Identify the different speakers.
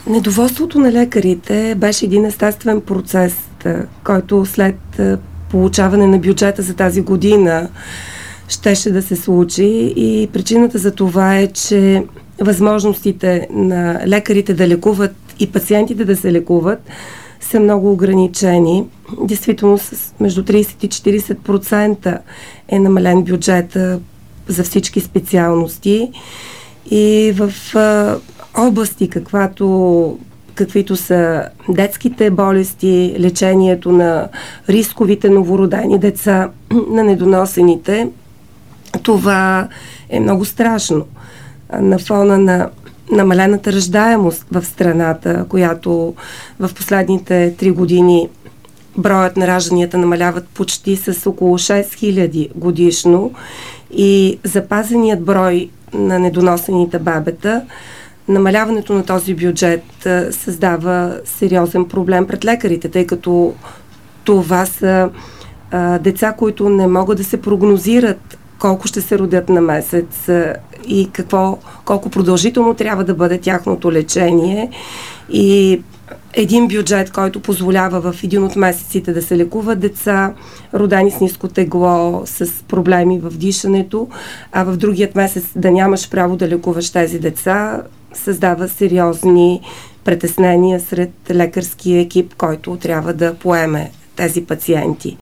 Speaker 1: Недоволството на лекарите беше един естествен процес, който след получаване на бюджета за тази година щеше да се случи, и причината за това е, че възможностите на лекарите да лекуват и пациентите да се лекуват са много ограничени. Действително между 30 и 40% е намален бюджета за всички специалности, и в области, каквито са детските болести, лечението на рисковите новородени деца, на недоносените, това е много страшно. На фона на намалената раждаемост в страната, която в последните 3 години броят на ражданията намаляват почти с около 6000 годишно, и запазеният брой на недоносените бебета, намаляването на този бюджет създава сериозен проблем пред лекарите, тъй като това са деца, които не могат да се прогнозират колко ще се родят на месец и колко продължително трябва да бъде тяхното лечение. И един бюджет, който позволява в един от месеците да се лекуват деца, родени с ниско тегло, с проблеми в дишането, а в другият месец да нямаш право да лекуваш тези деца, създава сериозни притеснения сред лекарския екип, който трябва да поеме тези пациенти.